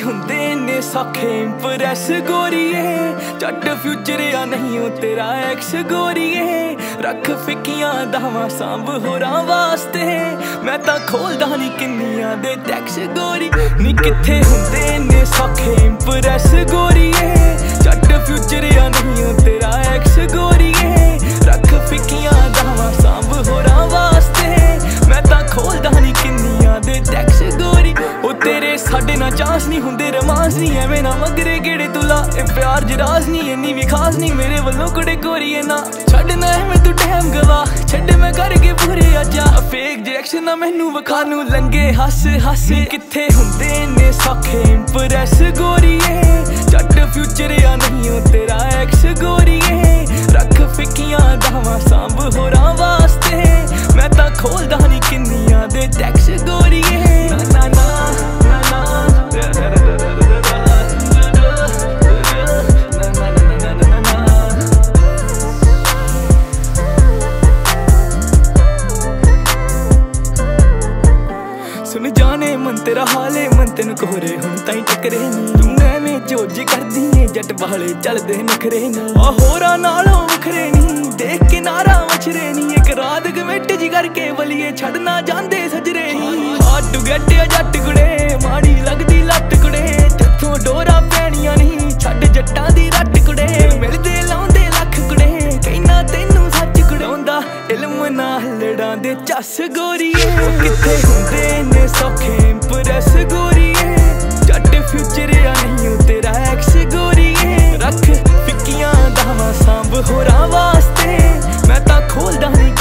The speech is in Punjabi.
ਹੁੰਦੇ ਨੇ ਸੌਖੇ ਇੰਪ੍ਰੈਸ ਗੋਰੀਏ, ਜੱਟ ਫਿਊਚਰ ਆ ਨਹੀਂ ਉਹ ਤੇਰਾ ਐਕਸ ਗੋਰੀਏ। ਰੱਖ ਫਿੱਕੀਆਂ ਦਾਵਾਂ ਸਾਂਭ ਹੋਰਾਂ ਵਾਸਤੇ, ਮੈਂ ਤਾਂ ਖੋਲਦਾ ਨਹੀਂ ਕਿੰਨੀਆਂ ਦੇ ਟੈਕਸ ਗੋਰੀ। ਨੀ ਕਿੱਥੇ ਹੁੰਦੇ ਨੇ ਸੌਖੇ ਇੰਪ੍ਰੈਸ ਗੋਰੀਏ, ਜੱਟ ਫਿਊਚਰ ਆ ਨਹੀਂ ਉਹ ਤੇਰਾ ਐਕਸ ਗੋਰੀਏ। ਰੱਖ ਫਿੱਕੀਆਂ ਦਾਵਾਂ ਸਾਂਭ ਹੋਰਾਂ ਵਾਸਤੇ, ਮੈਂ ਤਾਂ ਖੋਲਦਾ ਨਹੀਂ ਕਿੰਨੀਆਂ ਦੇ ਟੈਕਸ ਗੋਰੀ। ਉਹ ਤੇਰੇ ਸਾਡੇ ਨਾਲ ਚਾਂਸ ਨਹੀਂ ਹੁੰਦੇ, ਰਮਾਂਸ ਨਹੀਂ ਐਵੇਂ ਨਾ ਮਗਰੇ ਗੇੜੇ ਤੂੰ ਲਾ। ਇਹ ਪਿਆਰ ਜਰਾਜ਼ ਨਹੀਂ ਇੰਨੀ ਵੀ ਖਾਸ ਨਹੀਂ ਮੇਰੇ ਵੱਲੋਂ ਕੁੜੇ ਗੋਰੀਏ ਨਾ। ਛੱਡਣਾ ਐਵੇਂ ਤੂੰ ਟਾਈਮ ਗਵਾ, ਛੱਡ ਮੈਂ ਕਰਕੇ ਪੂਰੇ ਆਜਾ। ਫੇਕ ਡਾਇਰੈਕਸ਼ਨ ਨਾ ਮੈਨੂੰ ਵਿਖਾ ਨੂੰ ਲੰਗੇ ਹੱਸ ਹੱਸ। ਕਿੱਥੇ ਹੁੰਦੇ ਨੇ ਸੌਖੇ ਇੰਪ੍ਰੈਸ ਗੋਰੀਏ, ਜੱਟ ਫਿਊਚਰ ਆ ਨਹੀਂ ਉਹ ਤੇਰਾ ਐਕਸ ਗੋਰੀਏ। ਰੱਖ ਫਿੱਕੀਆਂ ਦਾਵਾਂ ਸਾਂਭ ਹੋਰਾਂ ਵਾਸਤੇ, ਮੈਂ ਤਾਂ ਖੋਲਦਾ ਨਹੀਂ ਕਿੰਨੀਆਂ ਦੇ ਟੈਕਸ ਗੋਰੀਏ। ਨਾ ਨਾ ਨਾ ਨਾ ਸੁਣ ਜਾਣੇ ਮਨ ਤੇਰਾ ਹਾਲੇ, ਮਨ ਤੈਨੂੰ ਕੋਰੇ ਹੁਣ ਤਾਈਂ ਟੱਕਰੇ ਨੀ। ਤੂੰ ਐਵੇਂ ਜੋਜ ਕਰਦੀ ਏ ਜੱਟ ਵਾਲੇ ਚੱਲਦੇ ਨਖਰੇ ਨੀ। ਆ ਹੋਰਾਂ ਨਾਲੋਂ ਵੱਖਰੇ ਨੀ, ਦੇਖ ਕੇ ਨਾਰਾ ਮਛਰੇ ਨੀ। ਇੱਕ ਰਾਤ ਕਮੇਟ ਜੀ ਕਰਕੇ ਵਲੀਏ ਛੱਡਣਾ ਜਾਂਦੇ ਸਜਰੇ ਨੀ। ਹਾਰਡ ਟੂ ਗੈਟ ਆ ਜੱਟ ਕੁੜੇ, ਮਾੜੀ ਲੱਗਦੀ ਲੱਤ ਕੁੜੇ। ਜਿੱਥੋਂ ਡੋਰਾ ਪੈਣੀਆਂ ਨਹੀਂ ਛੱਡ ਜੱਟਾਂ ਦੀ ਰੱਟ ਕੁੜੇ। ਮਿਲਦੇ ਲਾਉਂਦੇ ਲੱਖ ਕੁੜੇ, ਕਹਿਣਾ ਤੈਨੂੰ ਸੱਚ ਕੁੜਾਉਂਦਾ ਇਲਮ ਨਾਲ ਲੜਾਂ ਦੇ ਚੱਸ ਗੋਰੀਏ। ਕਿੱਥੇ ਹੁੰਦੇ ਨੇ ਸੌਖੇ ਇੰਪ੍ਰੈਸ ਗੋਰੀਏ, ਜੱਟ ਫਿਊਚਰ ਆ ਨਹੀਂ ਉਹ ਤੇਰਾ ਐਕਸ ਗੋਰੀਏ। ਰੱਖ ਫਿੱਕੀਆਂ ਦਾਵਾਂ ਸਾਂਭ ਹੋਰਾਂ ਵਾਸਤੇ, ਮੈਂ ਤਾਂ ਖੋਲਦਾ ਨਹੀਂ